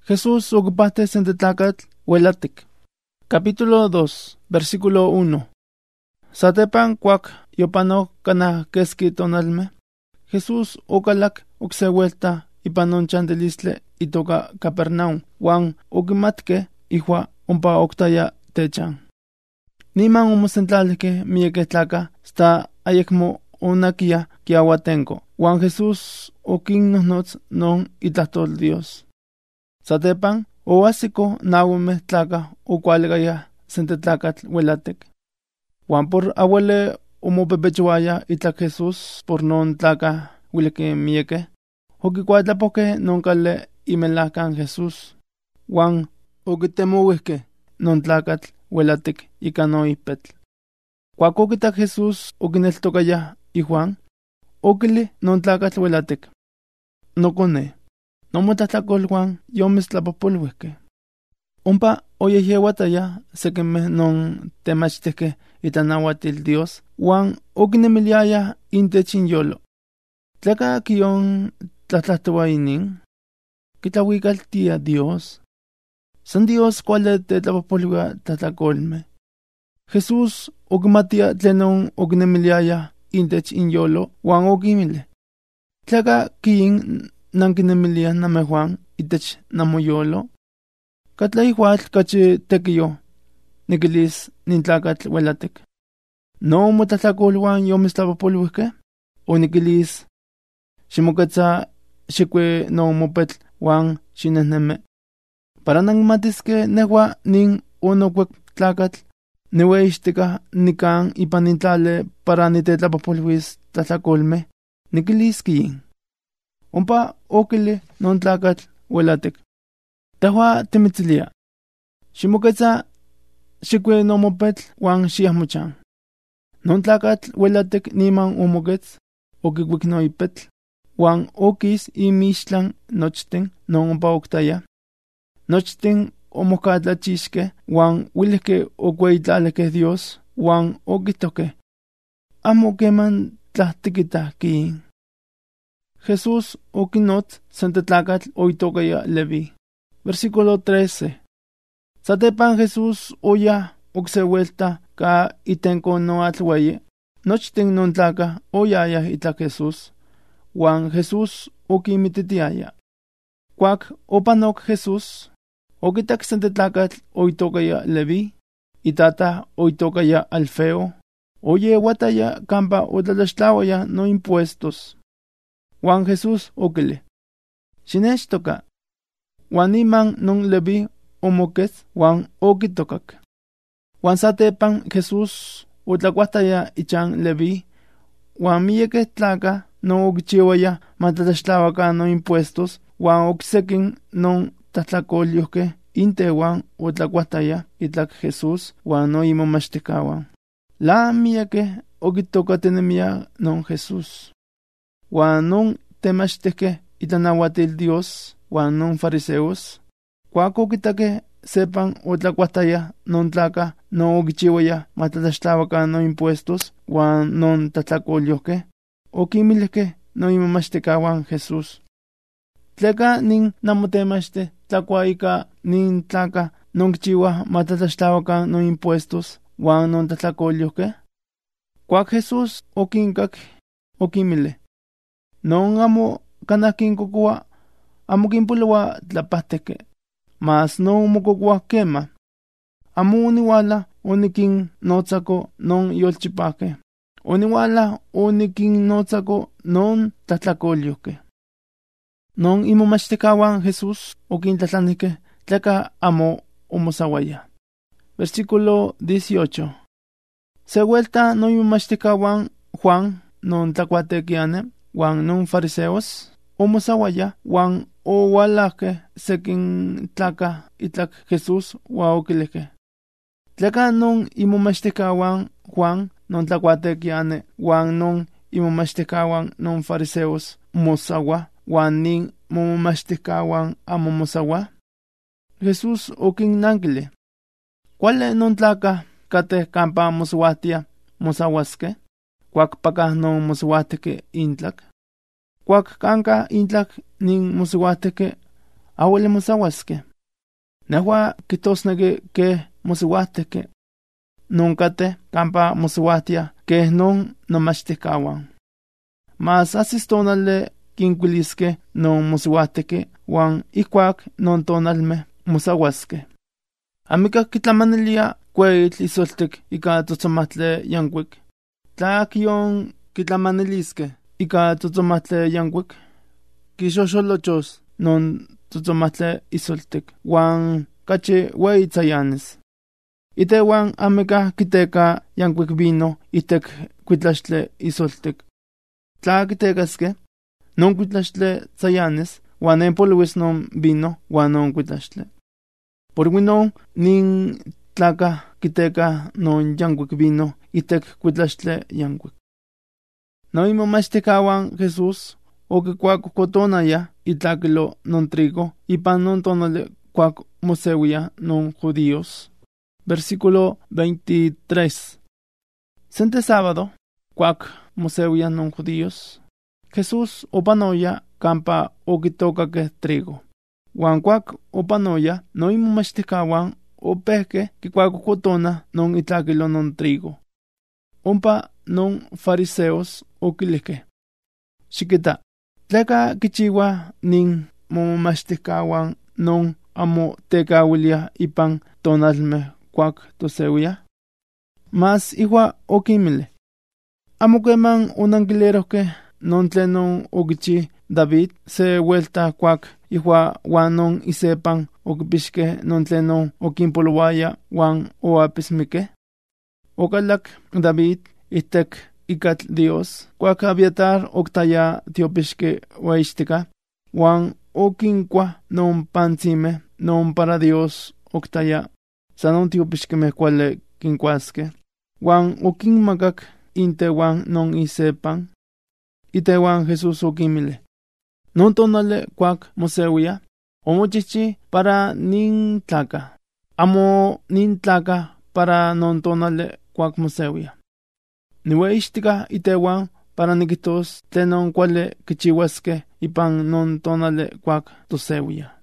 Jesús ocupate sentetlacatl huelatic. Capítulo 2, versículo 1. Satepan cuac yopano cana quesqui tonalme. Jesús ocalac oxehuelta ipanon chandelistle itoca Capernaum, Juan oquimatque ihua ompa octaya techan. Niman omosentlalque mieque tlaca sta ayecmo onaquia quiahuatenco. Juan Jesús oquinnonots non itlahtol Dios. Satepan oasico naume tlaca ocualgaya sentetlacatl huelatec. Juan por abuele omopepechoaya itlac Jesús por non tlaca huileque mieque. Oquicuatlapoque non cale imelacan Jesús. Juan oquitemohuisque non tlacatl huelatec ica no ipetl. Cuac oquitac Jesús oquineltocaya y Juan oquili non tlacatl huelatec. No cone. No motatlacol Juan yomistlapopolhuisque. Ompa oyeyehuataya sequeme non temachteque itanahuatil Dios, Juan oquinemiliaya intech inyolo. Tlaca quion tlatlahtoainin, quitlahuicaltia Dios. San Dios cuale tetlapopolhua tlatlacolme. Jesús oquimatia tlenon oquinemiliaya intech inyolo, Juan oquimile. Tlaca quien nanquinemiliah namejuan itech namoyolo. Catla igual cachi tequio, niquilis nintlacatl huelatec. No motlatlacoluan yomistlapopolhuisque, o niquilis ximoquetza xicue no mopetl Juan xinehneme. Para nanmatisque nehua nin unocuec tlacatl, niueixtica nican ipan nintlale para nitetlapopolhuis tlatlacolme, niquilis quien. Ompa oquili non tlacatl huelatec. Tehua timitzilia. Ximoquetza xicue no mopetl Juan xiahmochan. Non tlacatl huelatec niman omoquetz, oquicuic no ipetl, Juan oquis imixtlan nochten non ompa octaya. Nochten omocatlachisque, Juan huilihque ocueitlalehque Dios, Juan oquitoque. Amo queman tlahtiquita quien. Jesús oquinotz sentetlacatl oitocaya Leví. Versículo 13. Satepan Jesús oya oxehuelta ca itenco noatl hueye. Nochten non tlaca oyaya itlac Jesús. Juan Jesús oquimititiaya. Cuac opanoc Jesús, oquitac sentetlacatl oitocaya Leví, itata oitocaya Alfeo, oyehuataya campa otlatlaxtlauaya no impuestos. Juan Jesús oquile. Xinechtoca. Juan iman non Leví omoquetz Juan oquitocac. Juan satepan Jesús otlacuataya ichan Leví, Juan mieque tlaca no oquichiuaya matlatlaxtlauaca no impuestos, Juan oquisequin non tlahtlacoliohque inte Juan otlacuataya itlac Jesús Juan no imomachticahuan. La mieque oquitocatenemia non Jesús. Juan non temachteque itanahuatil Dios, Juan non fariseos, cuac oquitaque sepan otlacuataya non tlaca no oquichiuaya matlatlaxtlauaca no impuestos, Juan non tlahtlacoliohque, oquimilihque no imomachticahuan Jesús. Tleca nin namotemachte tlacuaica nin tlaca non quichiua matlatlaxtlauaca no impuestos, Juan non tlahtlacoliohque. Cuac Jesús oquincac oquimile. Non amo canah quincocua, amo quinpoloua tlapahteque, mas no mococua quema. Amo onihuala oniquinnotzaco non yolchipahque. Onihuala oniquinnotzaco non tlahtlacoliohque. Non imomachticahuan Jesús oquintlahtlanihque tleca amo omosauaya. Versículo 18. Se vuelta no imomachticahuan Juan non tlacuatequiane, Juan non fariseos, omosauaya, Juan oualahque sequin tlaca itlac Jesús oquilihque. Tleca non imomachticahuan Juan non tlacuatequiane, Juan non imomachticahuan non fariseos mosaua, Juan nin momomachticahuan amo mosaua. Jesús oquinnanquili. Cuale non tlaca cate campa mosauatia mosauasque? Cuac paca non mosauateque intlac. Cuac canca intlac nin mosauateque awele mosahuasque. Nehua kitosneki que mosihuahteke. Nuncate campa mosihuahtia que non nomachtihkawan. Mas asistonale quinquilisque non mosihuahteke wan ikuac non tonalme mosahuasque. Amica kitlamanilia cueitl isoltek ika totzomatle yancuic. Tlaquion kitlamanilisque ika totzomatle yancuic. Quixoxolochos non totzomatle isoltek wan cache weitzayanes. Itewan amica kiteka yancuic vino itek quitlaxtle isoltek. Tla kitecasque non quitlaxtle tzayanes wan empoluis non vino wan non quitlaxtle. Por winon nin tlaca kiteka non yancuic vino itek quitlaxtle yancuic. No imomachticawan Jesús oquicuac cotonaya itlaquilo non trigo ipan non tonale cuac moseuia non judíos. Versículo 23. Sente sábado, cuac moseuia non judíos, Jesús opanoya campa oquitocaque trigo. Wan cuac opanoya no imomachticawan opehque quicuacocotona non itlaquilo non trigo. Ompa non fariseos oquilihque. Xiquita, tleca quichiua nin momomachticawan non amo tecawilia ipan tonalme cuac toseuia. Mas ihua oquimile. Amo queman unanquilerohque non tlenon oquichi David se vuelta cuac ihua wan non isepan oquipixque non tlenon oquimpolowaya wan oapismique. Ocalac David itek icat Dios cuac Abiatar octaya tiopixque uaixtica wan oquincua non pantzime non para Dios octaya sanon tiopixquemeh cuale quincuasque wan oquinmacac intewan non isepan. Itewan Jesús oquimile. Non tonale cuac moseuia omochichi para nin tlaca. Amo nin tlaca para non tonale cuac moseuia. Niueixtica itewan para niquitos tlenon cuale quichihuasque ipan non tonale cuac toseuia.